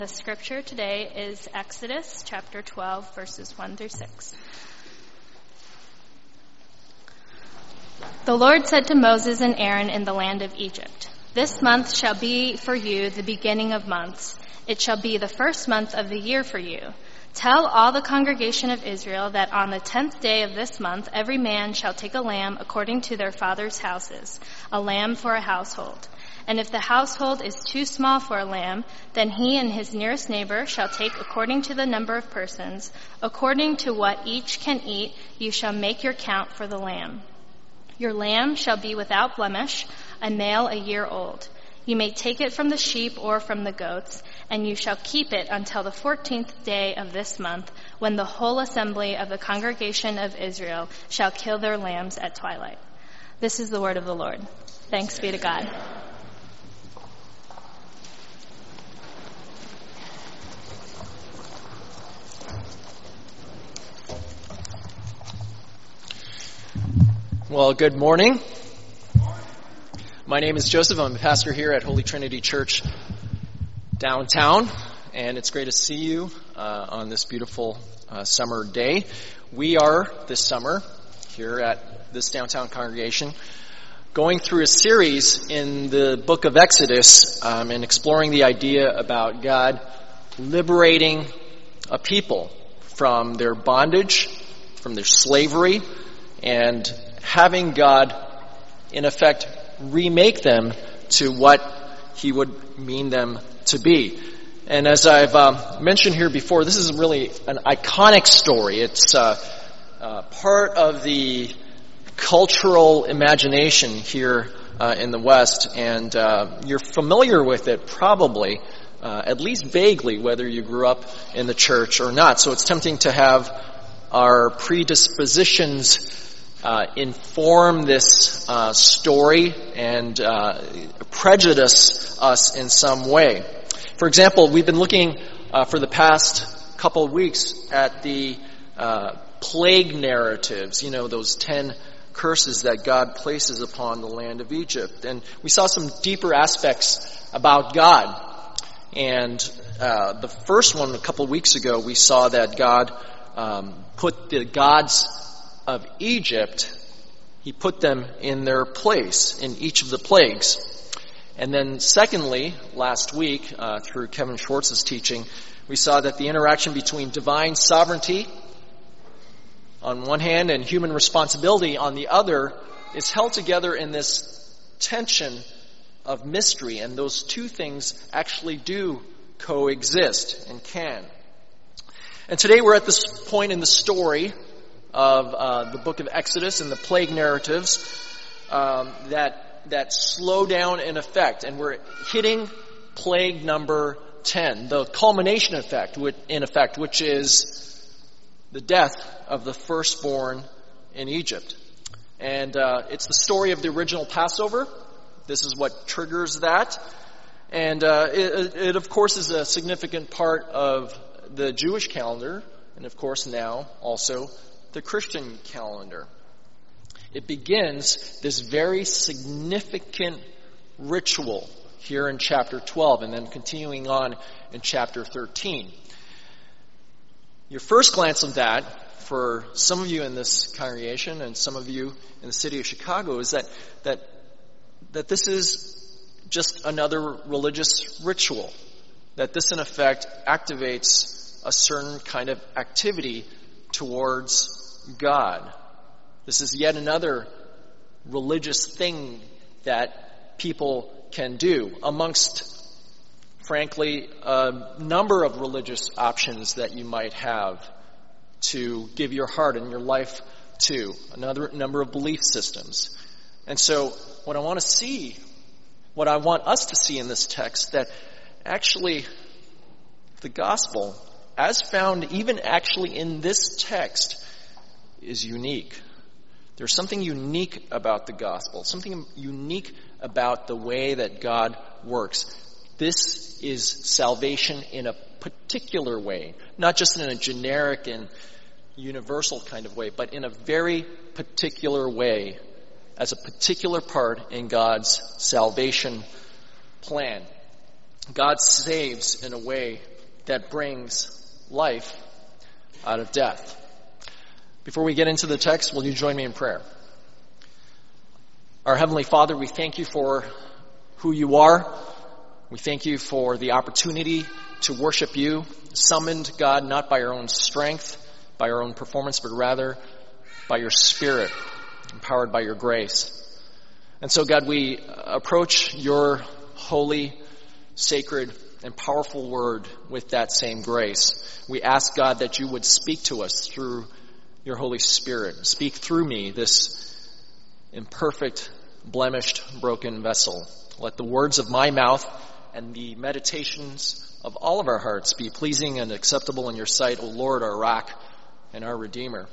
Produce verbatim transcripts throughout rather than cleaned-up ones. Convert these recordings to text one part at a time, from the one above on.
The scripture today is Exodus chapter twelve, verses one through six. The Lord said to Moses and Aaron in the land of Egypt, "This month shall be for you the beginning of months. It shall be the first month of the year for you. Tell all the congregation of Israel that on the tenth day of this month every man shall take a lamb according to their father's houses, a lamb for a household. And if the household is too small for a lamb, then he and his nearest neighbor shall take according to the number of persons. According to what each can eat, you shall make your count for the lamb. Your lamb shall be without blemish, a male a year old. You may take it from the sheep or from the goats, and you shall keep it until the fourteenth day of this month, when the whole assembly of the congregation of Israel shall kill their lambs at twilight." This is the word of the Lord. Thanks be to God. Well, good morning. My name is Joseph. I'm a pastor here at Holy Trinity Church downtown, and it's great to see you uh, on this beautiful uh, summer day. We are, this summer, here at this downtown congregation, going through a series in the book of Exodus um, and exploring the idea about God liberating a people from their bondage, from their slavery, and having God, in effect, remake them to what he would mean them to be. And as I've uh, mentioned here before, this is really an iconic story. It's uh, uh, part of the cultural imagination here uh, in the West, and uh, you're familiar with it probably, uh, at least vaguely, whether you grew up in the church or not. So it's tempting to have our predispositions Uh, inform this uh, story and uh, prejudice us in some way. For example, we've been looking uh, for the past couple of weeks at the uh, plague narratives, you know, those ten curses that God places upon the land of Egypt. And we saw some deeper aspects about God. And uh, the first one a couple of weeks ago, we saw that God um, put the gods of Egypt, he put them in their place in each of the plagues. And then secondly, last week, uh, through Kevin Schwartz's teaching, we saw that the interaction between divine sovereignty on one hand and human responsibility on the other is held together in this tension of mystery, and those two things actually do coexist and can. And today we're at this point in the story of uh, the book of Exodus and the plague narratives um, that that slow down in effect, and we're hitting plague number ten, the culmination effect, in effect, which is the death of the firstborn in Egypt. And uh, it's the story of the original Passover. This is what triggers that, and uh, it, it of course is a significant part of the Jewish calendar, and of course now also the Christian calendar. It begins this very significant ritual here in chapter twelve and then continuing on in chapter thirteen. Your first glance of that, for some of you in this congregation and some of you in the city of Chicago, is that that that this is just another religious ritual, that this in effect activates a certain kind of activity towards God. This is yet another religious thing that people can do amongst, frankly, a number of religious options that you might have to give your heart and your life to, another number of belief systems. And so what I want to see, what I want us to see in this text, that actually the gospel, as found even actually in this text, is unique. There's something unique about the gospel, something unique about the way that God works. This is salvation in a particular way, not just in a generic and universal kind of way, but in a very particular way, as a particular part in God's salvation plan. God saves in a way that brings life out of death. Before we get into the text, will you join me in prayer? Our Heavenly Father, we thank you for who you are. We thank you for the opportunity to worship you, summoned, God, not by our own strength, by our own performance, but rather by your Spirit, empowered by your grace. And so, God, we approach your holy, sacred, and powerful word with that same grace. We ask, God, that you would speak to us through your Holy Spirit. Speak through me, this imperfect, blemished, broken vessel. Let the words of my mouth and the meditations of all of our hearts be pleasing and acceptable in your sight, O Lord, our rock and our Redeemer.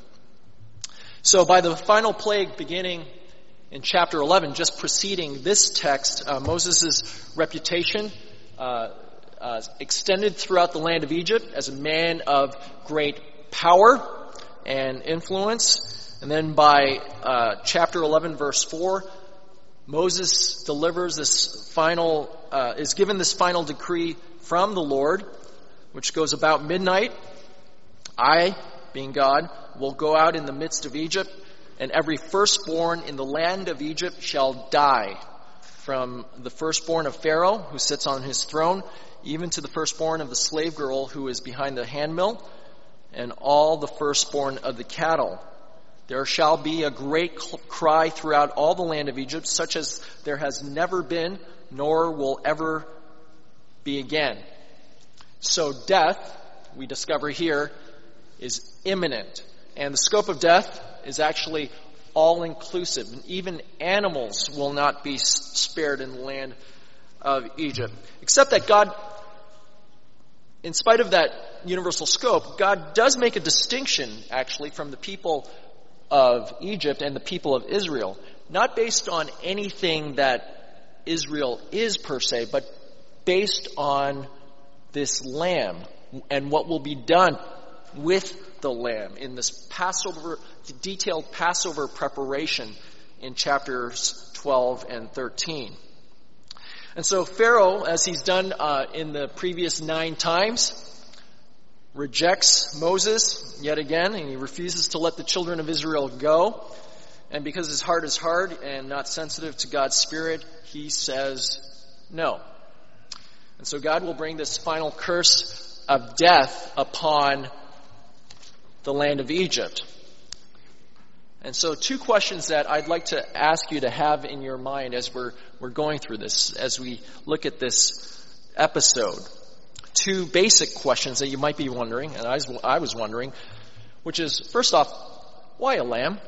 So by the final plague beginning in chapter eleven, just preceding this text, uh, Moses' reputation uh, uh, extended throughout the land of Egypt as a man of great power and influence. And then by uh, chapter eleven, verse four, Moses delivers this final, uh, is given this final decree from the Lord, which goes about midnight. I, being God, will go out in the midst of Egypt, and every firstborn in the land of Egypt shall die, from the firstborn of Pharaoh, who sits on his throne, even to the firstborn of the slave girl who is behind the handmill, and all the firstborn of the cattle. There shall be a great cry throughout all the land of Egypt, such as there has never been, nor will ever be again. So death, we discover here, is imminent. And the scope of death is actually all-inclusive. And even animals will not be spared in the land of Egypt. Except that God, in spite of that universal scope, God does make a distinction, actually, from the people of Egypt and the people of Israel. Not based on anything that Israel is per se, but based on this lamb and what will be done with the lamb in this Passover, detailed Passover preparation in chapters twelve and thirteen. And so Pharaoh, as he's done uh, in the previous nine times, rejects Moses yet again, and he refuses to let the children of Israel go. And because his heart is hard and not sensitive to God's Spirit, he says no. And so God will bring this final curse of death upon the land of Egypt. And so two questions that I'd like to ask you to have in your mind as we're we're going through this, as we look at this episode. Two basic questions that you might be wondering, and I was, I was wondering, which is, first off, why a lamb?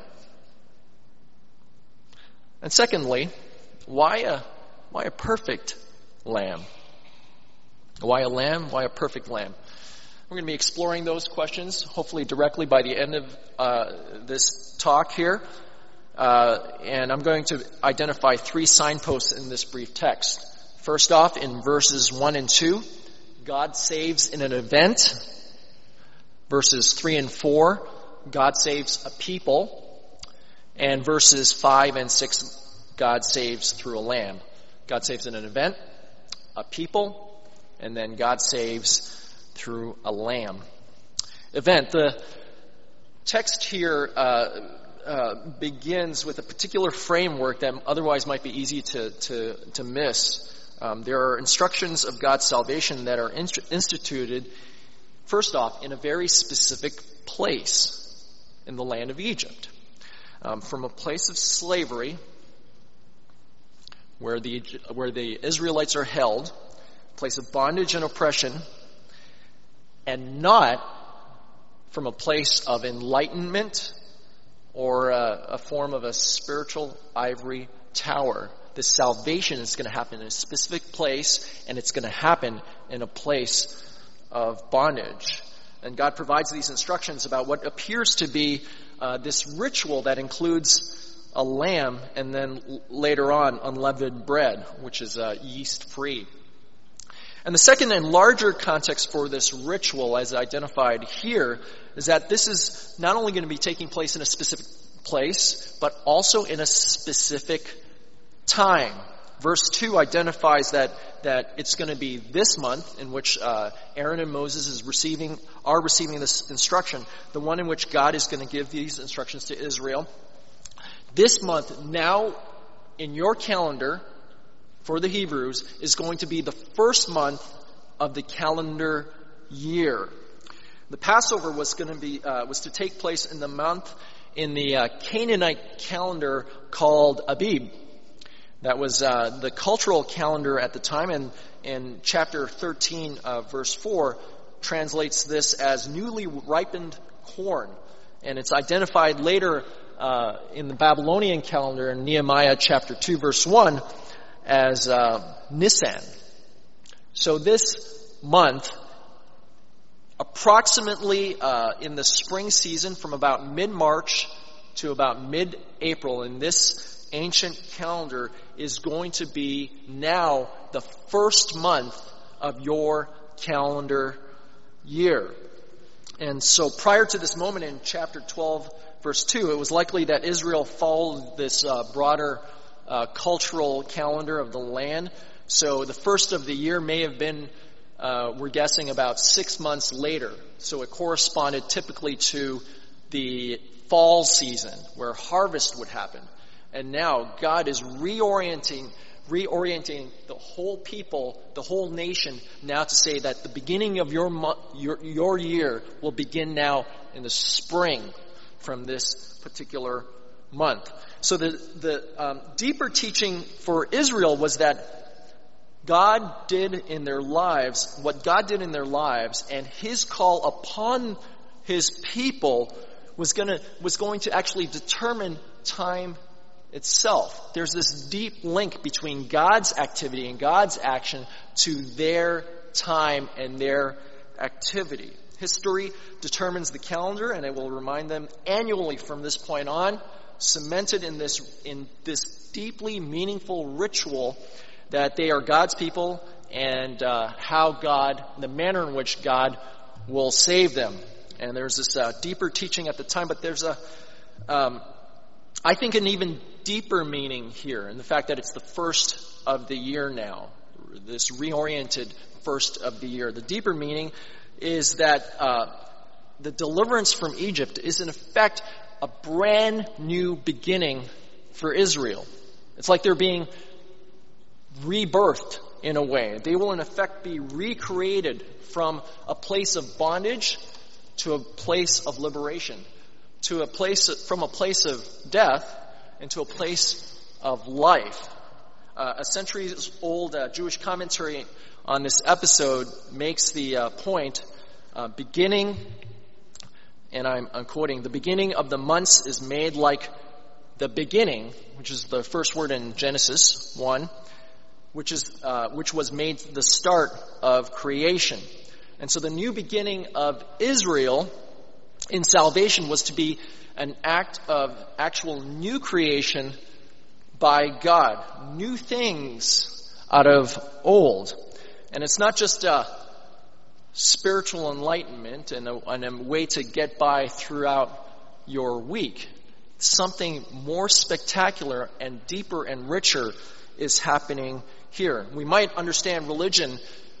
And secondly, why a why a perfect lamb? Why a lamb? Why a perfect lamb? We're going to be exploring those questions, hopefully directly by the end of uh, this talk here. Uh, and I'm going to identify three signposts in this brief text. First off, in verses one and two, God saves in an event. Verses three and four, God saves a people. And verses five and six, God saves through a lamb. God saves in an event, a people, and then God saves through a lamb. Event. The text here uh, uh, begins with a particular framework that otherwise might be easy to to, to miss. Um, there are instructions of God's salvation that are inst- instituted, first off, in a very specific place in the land of Egypt. Um, from a place of slavery, where the where the Israelites are held, a place of bondage and oppression, and not from a place of enlightenment or a, a form of a spiritual ivory tower. This salvation is going to happen in a specific place, and it's going to happen in a place of bondage. And God provides these instructions about what appears to be uh, this ritual that includes a lamb and then l- later on unleavened bread, which is uh, yeast-free. And the second and larger context for this ritual, as identified here, is that this is not only going to be taking place in a specific place, but also in a specific time. Verse two identifies that that it's going to be this month in which uh, Aaron and Moses is receiving are receiving this instruction, the one in which God is going to give these instructions to Israel. This month, now in your calendar for the Hebrews, is going to be the first month of the calendar year. The Passover was going to be uh, was to take place in the month in the uh, Canaanite calendar called Abib. That was uh, the cultural calendar at the time, and in chapter thirteen, uh, verse four, translates this as newly ripened corn, and it's identified later uh, in the Babylonian calendar in Nehemiah chapter two, verse one, as uh, Nisan. So this month, approximately uh, in the spring season, from about mid-March to about mid-April, in this ancient calendar, is going to be now the first month of your calendar year. And so prior to this moment in chapter twelve, verse two, it was likely that Israel followed this uh, broader uh, cultural calendar of the land. So the first of the year may have been, uh, we're guessing, about six months later. So it corresponded typically to the fall season where harvest would happen. And now God is reorienting, reorienting the whole people, the whole nation, now to say that the beginning of your mo- your, your year will begin now in the spring from this particular month. So the the um, deeper teaching for Israel was that God did in their lives what God did in their lives, and His call upon His people was gonna was going to actually determine time itself. There's this deep link between God's activity and God's action to their time and their activity. History determines the calendar, and it will remind them annually from this point on, cemented in this in this deeply meaningful ritual, that they are God's people, and uh, how God, the manner in which God will save them. And there's this uh, deeper teaching at the time, but there's a, um, I think, an even deeper meaning here in the fact that it's the first of the year now, this reoriented first of the year. The deeper meaning is that uh, the deliverance from Egypt is in effect a brand new beginning for Israel. It's like they're being rebirthed in a way. They will in effect be recreated from a place of bondage to a place of liberation, to a place from a place of death into a place of life. Uh, a centuries-old uh, Jewish commentary on this episode makes the uh, point, uh, beginning, and I'm, I'm quoting, the beginning of the months is made like the beginning, which is the first word in Genesis one, which is uh, which was made the start of creation. And so the new beginning of Israel in salvation was to be an act of actual new creation by God. New things out of old. And it's not just a spiritual enlightenment and a, and a way to get by throughout your week. Something more spectacular and deeper and richer is happening here. We might understand religion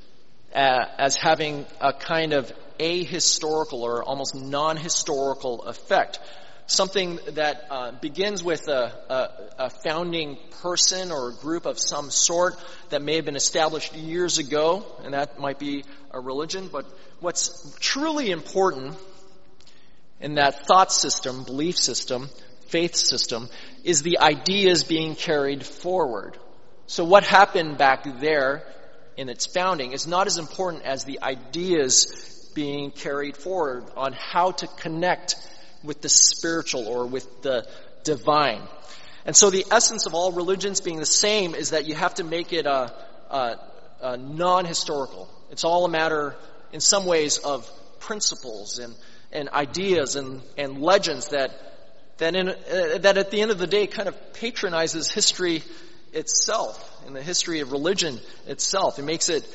uh, as having a kind of ahistorical or almost non-historical effect. Something that uh, begins with a, a, a founding person or a group of some sort that may have been established years ago, and that might be a religion. But what's truly important in that thought system, belief system, faith system, is the ideas being carried forward. So what happened back there in its founding is not as important as the ideas being carried forward on how to connect with the spiritual or with the divine. And so the essence of all religions being the same is that you have to make it a, a, a non-historical. It's all a matter, in some ways, of principles and, and ideas and, and legends that that, in, uh, that at the end of the day kind of patronizes history itself and the history of religion itself. It makes it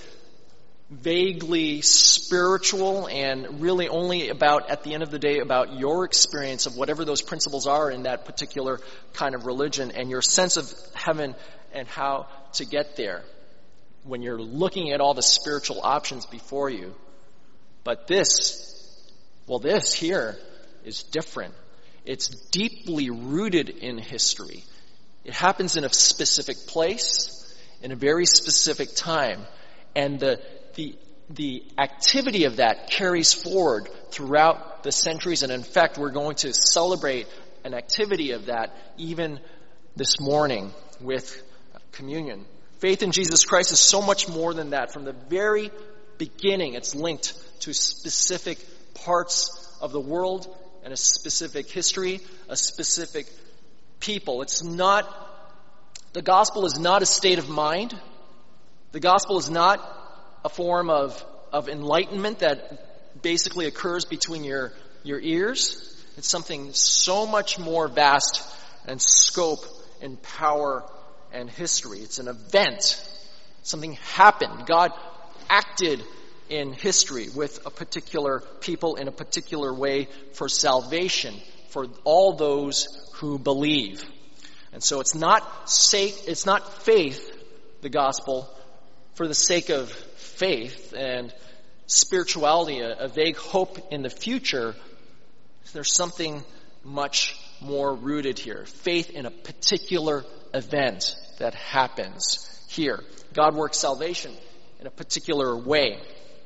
vaguely spiritual and really only about, at the end of the day, about your experience of whatever those principles are in that particular kind of religion and your sense of heaven and how to get there when you're looking at all the spiritual options before you. But this, well, this here is different. It's deeply rooted in history. It happens in a specific place, in a very specific time. And the, the, the activity of that carries forward throughout the centuries. And in fact, we're going to celebrate an activity of that even this morning with communion. Faith in Jesus Christ is so much more than that. From the very beginning, it's linked to specific parts of the world and a specific history, a specific people. It's not, the gospel is not a state of mind. The gospel is not a form of, of enlightenment that basically occurs between your, your ears. It's something so much more vast and scope and power and history. It's an event. Something happened. God acted in history with a particular people in a particular way for salvation for all those who believe. And so it's not sake, it's not faith, the gospel, for the sake of faith and spirituality, a, a vague hope in the future. There's something much more rooted here. Faith in a particular event that happens here. God works salvation in a particular way.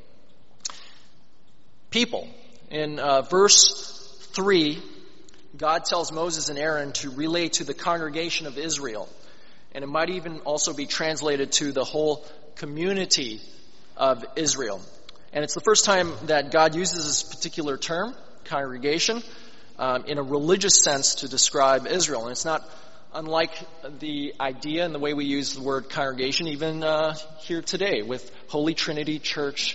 People. In uh, verse three, God tells Moses and Aaron to relay to the congregation of Israel. And it might even also be translated to the whole community of Israel. And it's the first time that God uses this particular term, congregation, um, in a religious sense to describe Israel. And it's not unlike the idea and the way we use the word congregation even uh, here today with Holy Trinity Church,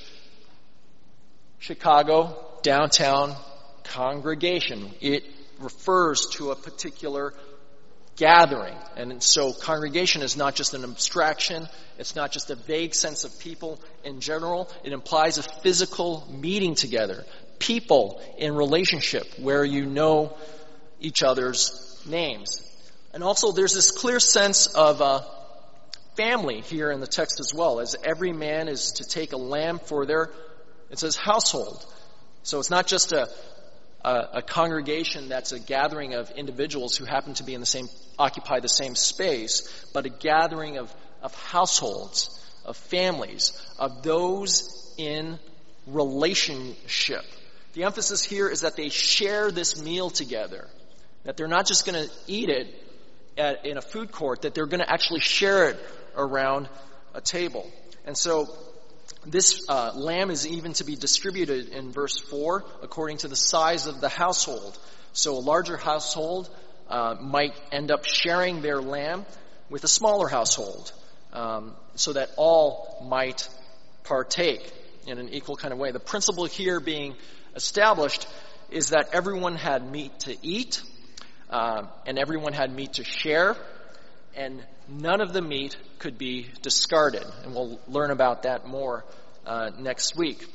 Chicago, downtown congregation. It refers to a particular gathering. And so congregation is not just an abstraction. It's not just a vague sense of people in general. It implies a physical meeting together. People in relationship where you know each other's names. And also there's this clear sense of uh, family here in the text as well, as every man is to take a lamb for their, it says household. So it's not just a, a, a congregation that's a gathering of individuals who happen to be in the same, occupy the same space, but a gathering of, of households, of families, of those in relationship. The emphasis here is that they share this meal together, that they're not just going to eat it at, in a food court, that they're going to actually share it around a table. And so this uh, lamb is even to be distributed in verse four according to the size of the household. So a larger household uh, might end up sharing their lamb with a smaller household, um, so that all might partake in an equal kind of way. The principle here being established is that everyone had meat to eat, uh, and everyone had meat to share, and none of the meat could be discarded. And we'll learn about that more uh, next week.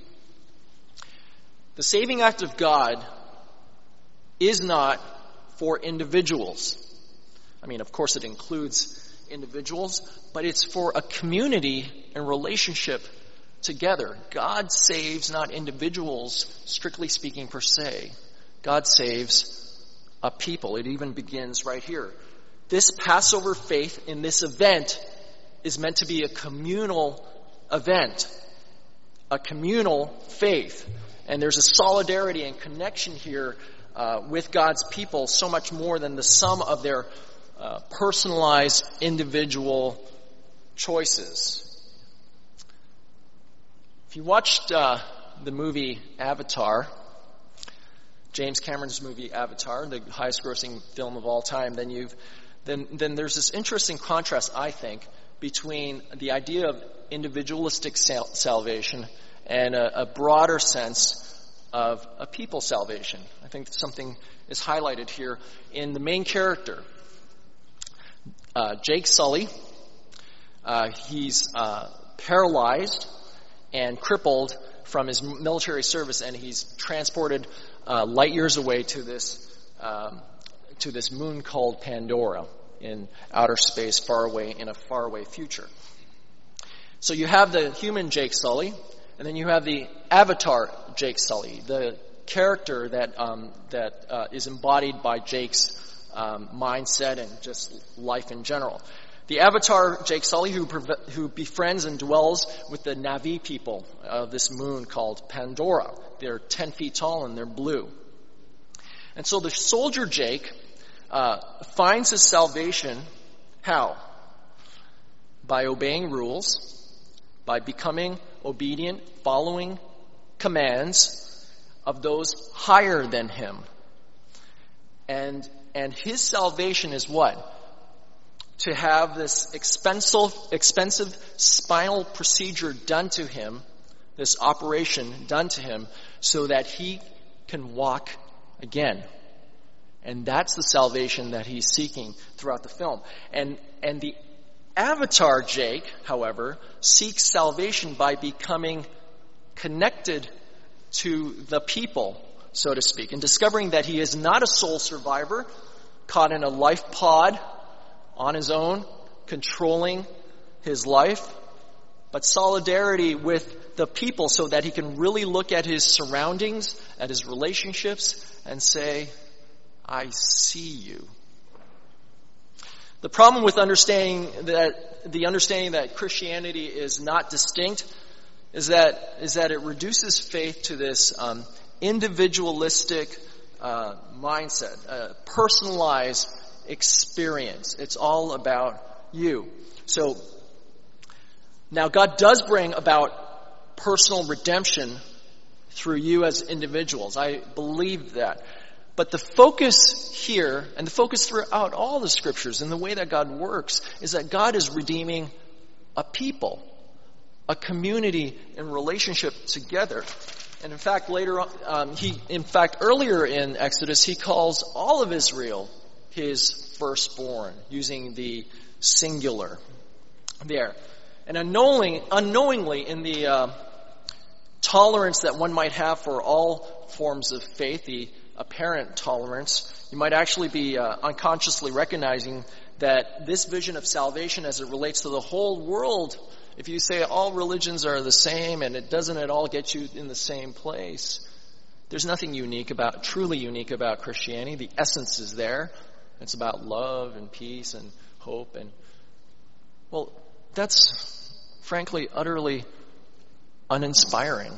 The saving act of God is not for individuals. I mean, of course it includes individuals, but it's for a community and relationship together. God saves not individuals, strictly speaking, per se. God saves a people. It even begins right here. This Passover faith in this event is meant to be a communal event, a communal faith. And there's a solidarity and connection here uh, with God's people, so much more than the sum of their uh, personalized individual choices. If you watched uh, the movie Avatar, James Cameron's movie Avatar, the highest grossing film of all time, then you've then then there's this interesting contrast, I think, between the idea of individualistic sal- salvation and a, a broader sense of a people salvation. I think something is highlighted here in the main character, uh, Jake Sully. Uh, he's uh, paralyzed and crippled from his military service, and he's transported uh, light years away to this um, to this moon called Pandora. in outer space, far away, in a faraway future. So you have the human Jake Sully, and then you have the avatar Jake Sully, the character that um, that uh, is embodied by Jake's um, mindset and just life in general. The avatar Jake Sully, who pre- who befriends and dwells with the Na'vi people of this moon called Pandora. They're ten feet tall and they're blue. And so the soldier Jake uh, finds his salvation how? By obeying rules, by becoming obedient, following commands of those higher than him. And and his salvation is what? To have this expensive expensive spinal procedure done to him, this operation done to him, so that he can walk again. And that's the salvation that he's seeking throughout the film. And and the avatar Jake, however, seeks salvation by becoming connected to the people, so to speak, and discovering that he is not a sole survivor, caught in a life pod on his own, controlling his life, but solidarity with the people so that he can really look at his surroundings, at his relationships, and say, I see you. The problem with understanding that, the understanding that Christianity is not distinct is that, is that it reduces faith to this um, individualistic uh, mindset, a personalized experience. It's all about you. So, now God does bring about personal redemption through you as individuals. I believe that. But the focus here, and the focus throughout all the scriptures and the way that God works, is that God is redeeming a people, a community in relationship together. And in fact, later on, um, he, in fact, earlier in Exodus, he calls all of Israel his firstborn, using the singular there. And unknowingly, unknowingly in the uh, tolerance that one might have for all forms of faith, the apparent tolerance, you might actually be uh, unconsciously recognizing that this vision of salvation as it relates to the whole world, if you say all religions are the same and it doesn't at all get you in the same place, there's nothing unique about, truly unique about Christianity. The essence is there. It's about love and peace and hope. And, well, that's frankly utterly uninspiring.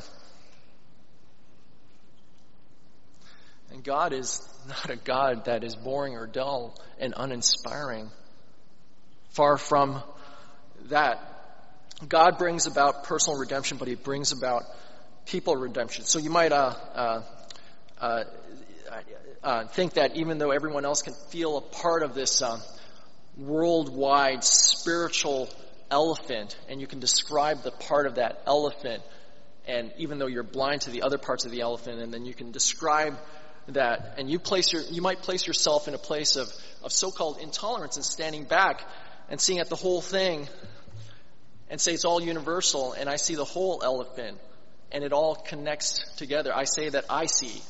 And God is not a God that is boring or dull and uninspiring. Far from that. God brings about personal redemption, but he brings about people redemption. So you might uh, uh, uh, uh, think that even though everyone else can feel a part of this uh, worldwide spiritual elephant, and you can describe the part of that elephant, and even though you're blind to the other parts of the elephant, and then you can describe that, and you place your, you might place yourself in a place of, of so-called intolerance and standing back and seeing at the whole thing and say it's all universal, and I see the whole elephant, and it all connects together. I say that I see.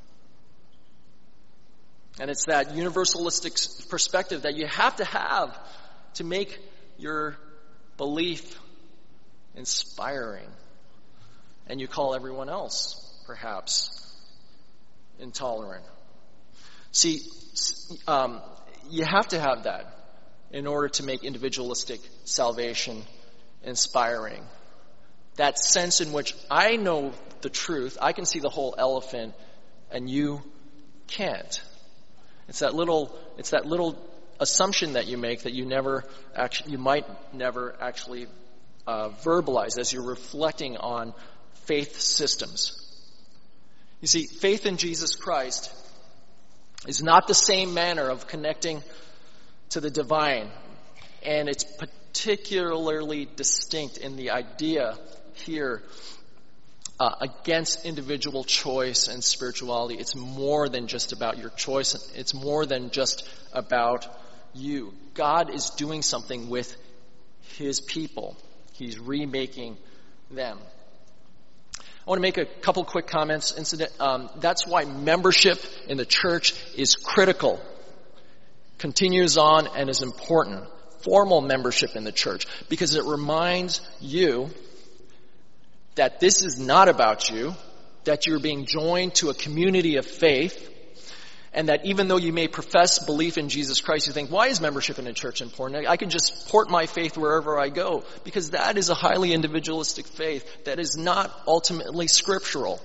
And it's that universalistic perspective that you have to have to make your belief inspiring. And you call everyone else, perhaps, intolerant. See, um, you have to have that in order to make individualistic salvation inspiring. That sense in which I know the truth, I can see the whole elephant, and you can't. It's that little, it's that little assumption that you make that you never actually, you might never actually uh, verbalize as you're reflecting on faith systems. You see, faith in Jesus Christ is not the same manner of connecting to the divine, and it's particularly distinct in the idea here uh, against individual choice and spirituality. It's more than just about your choice. It's more than just about you. God is doing something with his people. He's remaking them. I want to make a couple quick comments. Incident. Um, that's why membership in the church is critical. continues on and is important. Formal membership in the church, because it reminds you that this is not about you, that you're being joined to a community of faith, and that even though you may profess belief in Jesus Christ, you think, why is membership in a church important? I can just port my faith wherever I go, because that is a highly individualistic faith that is not ultimately scriptural.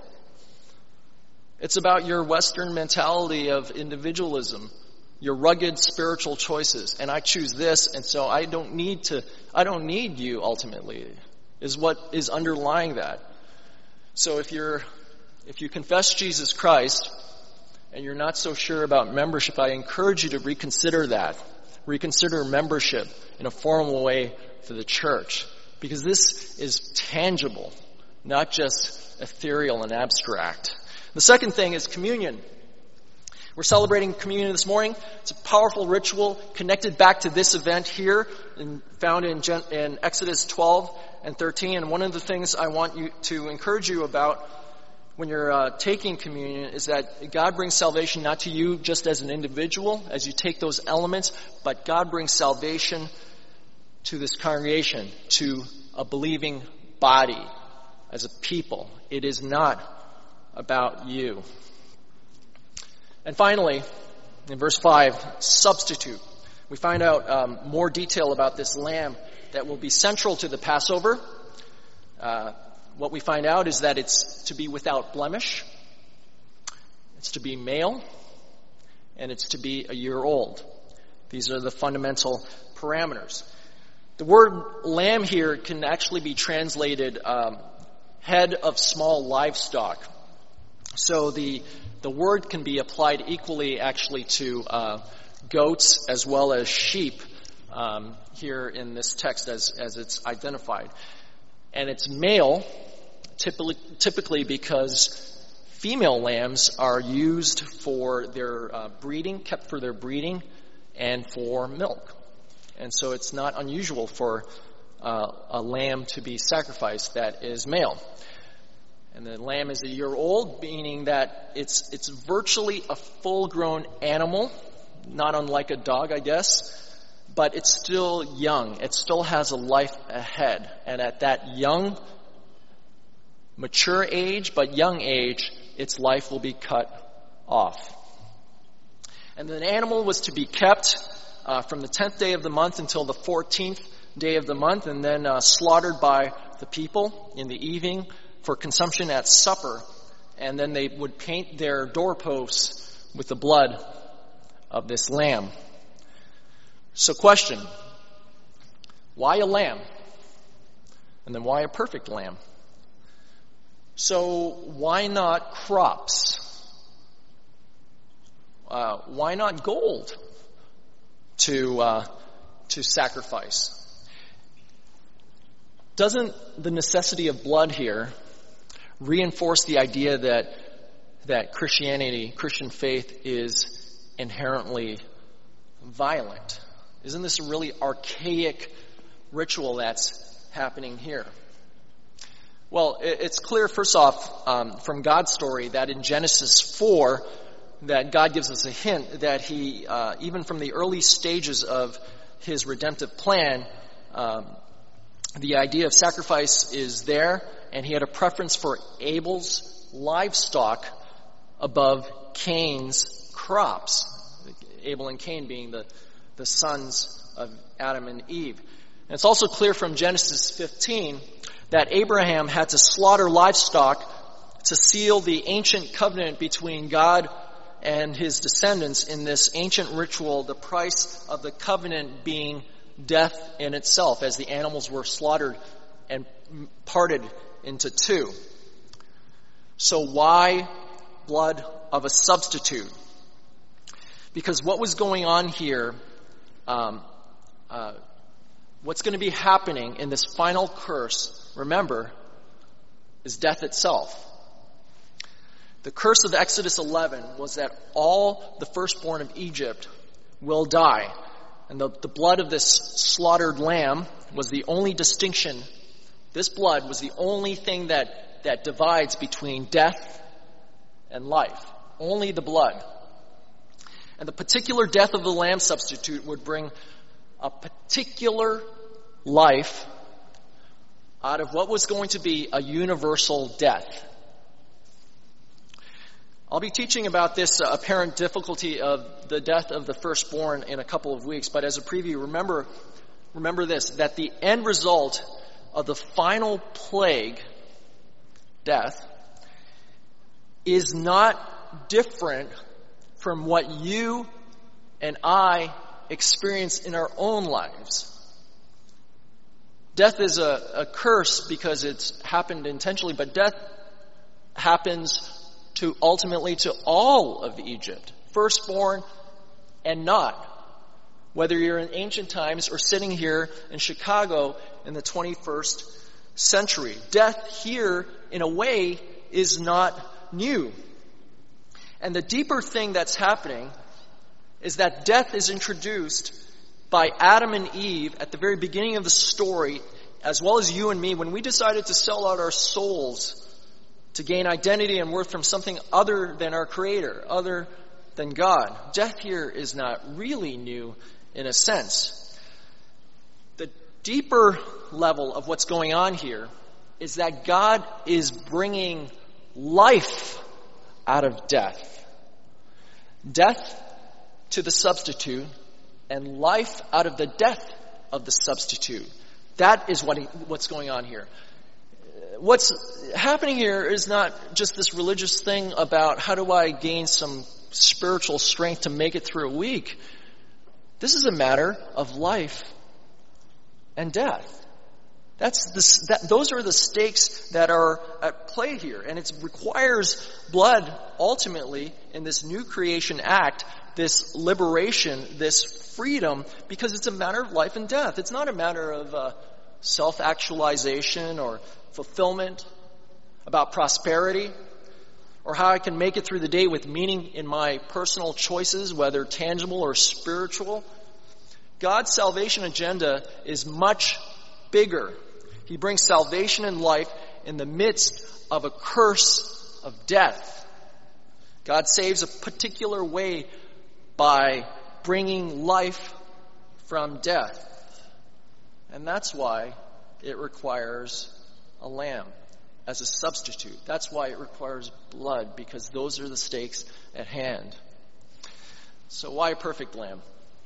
It's about your Western mentality of individualism, your rugged spiritual choices. And I choose this, and so I don't need to, I don't need you ultimately, is what is underlying that. So if you're, if you confess Jesus Christ, and you're not so sure about membership, I encourage you to reconsider that. Reconsider membership in a formal way for the church. Because this is tangible, not just ethereal and abstract. The second thing is communion. We're celebrating communion this morning. It's a powerful ritual connected back to this event here and found in, Gen- in Exodus twelve and thirteen. And one of the things I want you to encourage you about when you're uh, taking communion is that God brings salvation not to you just as an individual as you take those elements, but God brings salvation to this congregation, to a believing body, as a people. It is not about you. And finally, in verse five, substitute. We find out um, more detail about this lamb that will be central to the Passover. Uh, What we find out is that it's to be without blemish, it's to be male, and it's to be a year old. These are the fundamental parameters. The word lamb here can actually be translated um, head of small livestock. So the the word can be applied equally actually to uh, goats as well as sheep um, here in this text as, as it's identified. And it's male, typically, typically because female lambs are used for their uh, breeding, kept for their breeding, and for milk. And so it's not unusual for uh, a lamb to be sacrificed that is male. And the lamb is a year old, meaning that it's it's virtually a full-grown animal, not unlike a dog, I guess. But it's still young. It still has a life ahead. And at that young, mature age, but young age, its life will be cut off. And the animal was to be kept uh, from the tenth day of the month until the fourteenth day of the month, and then uh, slaughtered by the people in the evening for consumption at supper. And then they would paint their doorposts with the blood of this lamb. So question, why a lamb? And then why a perfect lamb? So why not crops? Uh, why not gold to uh, to sacrifice? Doesn't the necessity of blood here reinforce the idea that that Christianity, Christian faith, is inherently violent? Isn't this a really archaic ritual that's happening here? Well, it's clear, first off, um, from God's story that in Genesis four, that God gives us a hint that he, uh, even from the early stages of his redemptive plan, um, the idea of sacrifice is there, and he had a preference for Abel's livestock above Cain's crops. Abel and Cain being the the sons of Adam and Eve. And it's also clear from Genesis fifteen that Abraham had to slaughter livestock to seal the ancient covenant between God and his descendants in this ancient ritual, the price of the covenant being death in itself, as the animals were slaughtered and parted into two. So why blood of a substitute? Because what was going on here, um, uh, what's going to be happening in this final curse, remember, is death itself. The curse of Exodus eleven was that all the firstborn of Egypt will die. And the, the blood of this slaughtered lamb was the only distinction. This blood was the only thing that, that divides between death and life. Only the blood. And the particular death of the lamb substitute would bring a particular life out of what was going to be a universal death. I'll be teaching about this uh, apparent difficulty of the death of the firstborn in a couple of weeks, but as a preview, remember, remember this, that the end result of the final plague, death, is not different from what you and I experience in our own lives. Death is a, a curse because it's happened intentionally, but death happens to ultimately to all of Egypt, firstborn and not. Whether you're in ancient times or sitting here in Chicago in the twenty-first century. Death here, in a way, is not new. And the deeper thing that's happening is that death is introduced by Adam and Eve at the very beginning of the story, as well as you and me, when we decided to sell out our souls to gain identity and worth from something other than our Creator, other than God. Death here is not really new in a sense. The deeper level of what's going on here is that God is bringing life out of death. Death to the substitute and life out of the death of the substitute. That is what he, what's going on here. What's happening here is not just this religious thing about how do I gain some spiritual strength to make it through a week. This is a matter of life and death. That's the, that, those are the stakes that are at play here. And it requires blood ultimately in this new creation act, this liberation, this freedom, because it's a matter of life and death. It's not a matter of uh, self-actualization or fulfillment, about prosperity, or how I can make it through the day with meaning in my personal choices, whether tangible or spiritual. God's salvation agenda is much bigger. He brings salvation and life in the midst of a curse of death. God saves a particular way by bringing life from death. And that's why it requires a lamb as a substitute. That's why it requires blood, because those are the stakes at hand. So why a perfect lamb?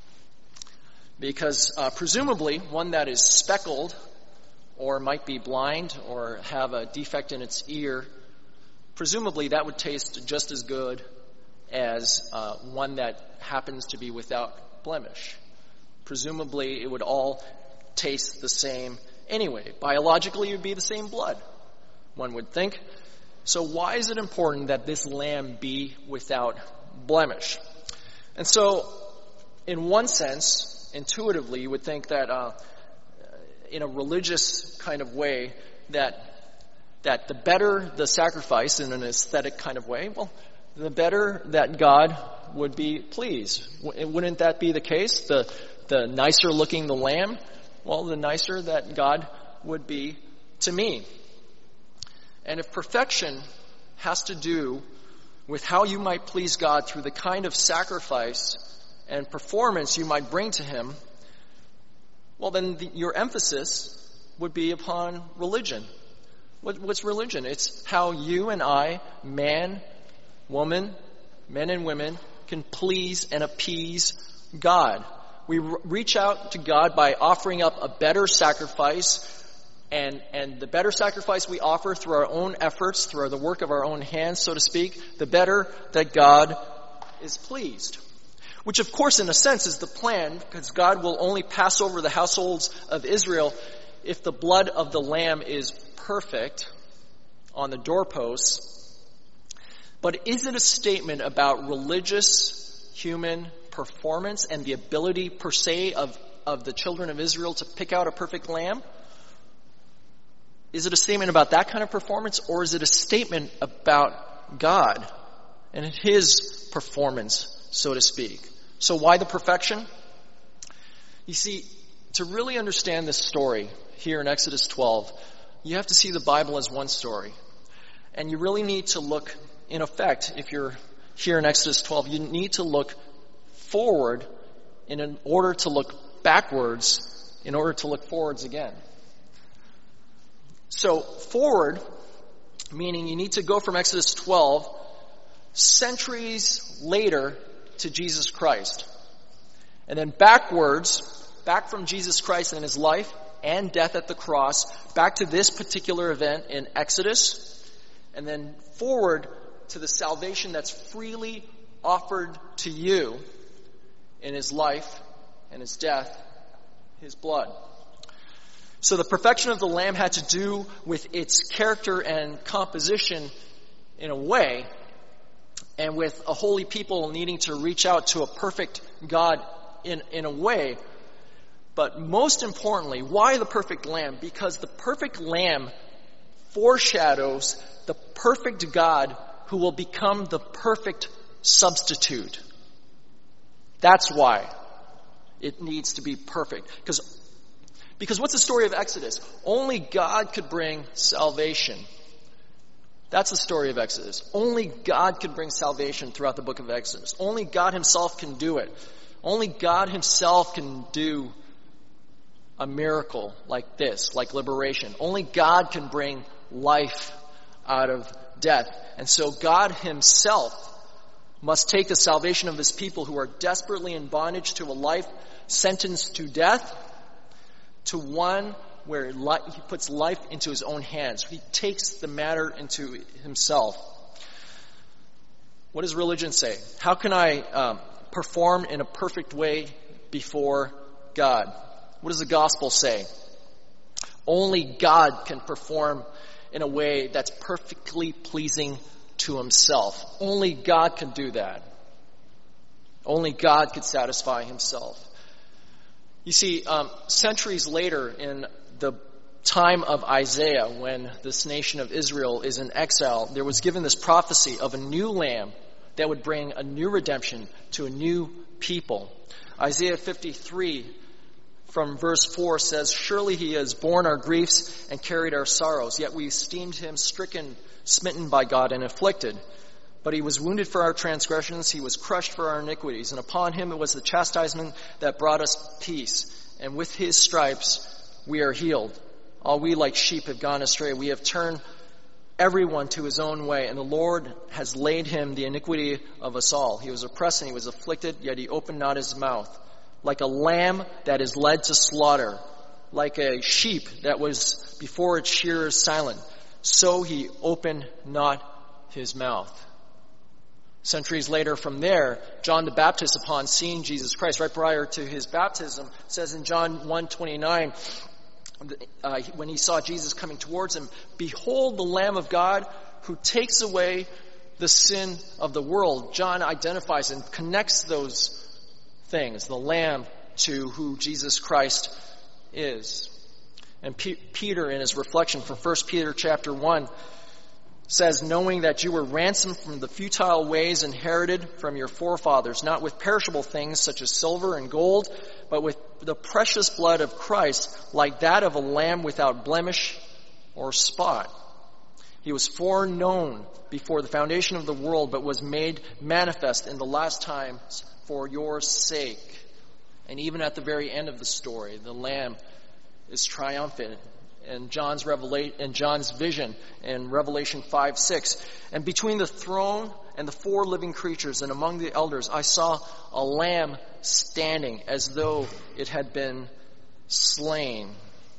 Because uh, presumably one that is speckled or might be blind or have a defect in its ear, presumably that would taste just as good as uh, one that happens to be without blemish. Presumably it would all taste the same anyway. Biologically, it would be the same blood, one would think. So why is it important that this lamb be without blemish? And so, in one sense, intuitively, you would think that uh, in a religious kind of way, that that the better the sacrifice in an aesthetic kind of way, well, the better that God would be pleased. Wouldn't that be the case? The the nicer looking the lamb, well, the nicer that God would be to me. And if perfection has to do with how you might please God through the kind of sacrifice and performance you might bring to Him, well, then the, your emphasis would be upon religion. What, what's religion? It's how you and I, man, woman, men and women, can please and appease God. We r- reach out to God by offering up a better sacrifice, and, and the better sacrifice we offer through our own efforts, through the work of our own hands, so to speak, the better that God is pleased. Which, of course, in a sense is the plan, because God will only pass over the households of Israel if the blood of the lamb is perfect on the doorposts. But is it a statement about religious human performance and the ability per se of, of the children of Israel to pick out a perfect lamb? Is it a statement about that kind of performance, or is it a statement about God and His performance, so to speak? So why the perfection? You see, to really understand this story here in Exodus twelve, you have to see the Bible as one story. And you really need to look, in effect, if you're here in Exodus twelve, you need to look forward in order to look backwards, in order to look forwards again. So forward, meaning you need to go from Exodus twelve centuries later to Jesus Christ. And then backwards, back from Jesus Christ and his life and death at the cross, back to this particular event in Exodus, and then forward to the salvation that's freely offered to you in his life and his death, his blood. So the perfection of the Lamb had to do with its character and composition in a way, and with a holy people needing to reach out to a perfect God in, in a way. But most importantly, why the perfect Lamb? Because the perfect Lamb foreshadows the perfect God who will become the perfect substitute. That's why it needs to be perfect. Because, because what's the story of Exodus? Only God could bring salvation. That's the story of Exodus. Only God could bring salvation throughout the book of Exodus. Only God himself can do it. Only God himself can do a miracle like this, like liberation. Only God can bring life out of death. And so God himself must take the salvation of his people who are desperately in bondage to a life sentenced to death, to one where he puts life into his own hands. He takes the matter into himself. What does religion say? How can I um, perform in a perfect way before God? What does the gospel say? Only God can perform in a way that's perfectly pleasing to himself. Only God can do that. Only God could satisfy himself. You see, um, centuries later in the time of Isaiah, when this nation of Israel is in exile, there was given this prophecy of a new lamb that would bring a new redemption to a new people. Isaiah fifty-three from verse four says, "Surely he has borne our griefs and carried our sorrows, yet we esteemed him stricken, smitten by God, and afflicted. But he was wounded for our transgressions, he was crushed for our iniquities, and upon him it was the chastisement that brought us peace. And with his stripes we are healed. All we like sheep have gone astray. We have turned everyone to his own way, and the Lord has laid him the iniquity of us all. He was oppressed and he was afflicted, yet he opened not his mouth. Like a lamb that is led to slaughter, like a sheep that was before its shearers silent, so he opened not his mouth." Centuries later from there, John the Baptist, upon seeing Jesus Christ right prior to his baptism, says in John one twenty-nine, uh, when he saw Jesus coming towards him, "Behold the Lamb of God who takes away the sin of the world." John identifies and connects those things, the Lamb, to who Jesus Christ is. And P- Peter, in his reflection from First Peter chapter one, says, "Knowing that you were ransomed from the futile ways inherited from your forefathers, not with perishable things such as silver and gold, but with the precious blood of Christ, like that of a lamb without blemish or spot. He was foreknown before the foundation of the world, but was made manifest in the last times for your sake." And even at the very end of the story, the Lamb is triumphant. And John's revelation, and John's vision in Revelation five six. "And between the throne and the four living creatures and among the elders, I saw a lamb standing as though it had been slain."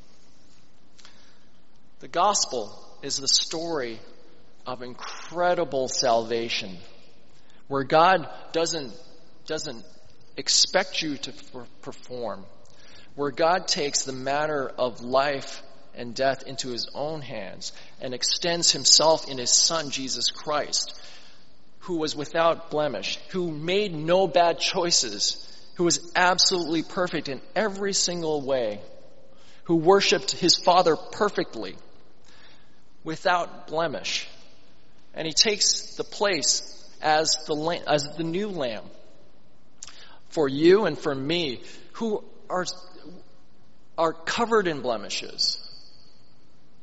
The gospel is the story of incredible salvation, where God doesn't, doesn't expect you to perform, where God takes the matter of life and death into his own hands and extends himself in his Son, Jesus Christ, who was without blemish, who made no bad choices, who was absolutely perfect in every single way, who worshiped his Father perfectly, without blemish. And he takes the place as the as the new lamb for you and for me, who are are covered in blemishes.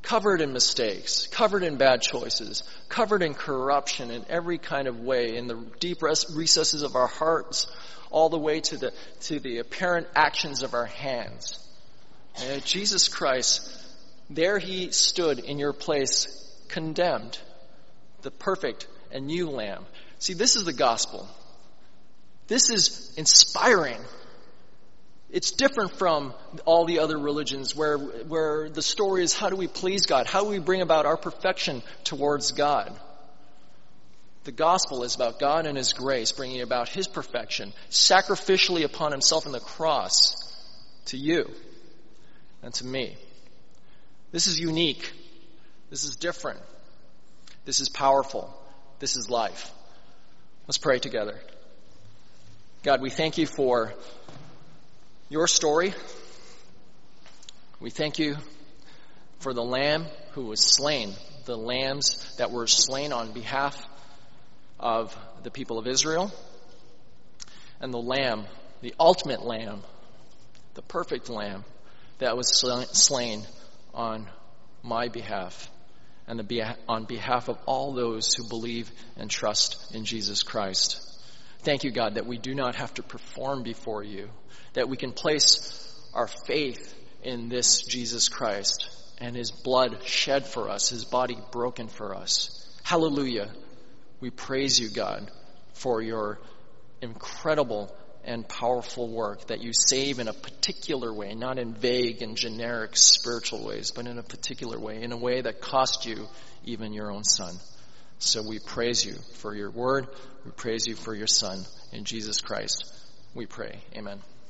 covered in mistakes, covered in bad choices, covered in corruption in every kind of way, in the deep recesses of our hearts, all the way to the, to the apparent actions of our hands. And Jesus Christ, there he stood in your place, condemned, the perfect and new Lamb. See, this is the gospel. This is inspiring. It's different from all the other religions where, where the story is, how do we please God? How do we bring about our perfection towards God? The gospel is about God and his grace, bringing about his perfection, sacrificially upon himself on the cross to you and to me. This is unique. This is different. This is powerful. This is life. Let's pray together. God, we thank you for your story. We thank you for the Lamb who was slain, the lambs that were slain on behalf of the people of Israel, and the Lamb, the ultimate Lamb, the perfect Lamb that was slain on my behalf and the, on behalf of all those who believe and trust in Jesus Christ. Thank you, God, that we do not have to perform before you, that we can place our faith in this Jesus Christ and his blood shed for us, his body broken for us. Hallelujah. We praise you, God, for your incredible and powerful work, that you save in a particular way, not in vague and generic spiritual ways, but in a particular way, in a way that cost you even your own son. So we praise you for your word. We praise you for your son. In Jesus Christ, we pray. Amen.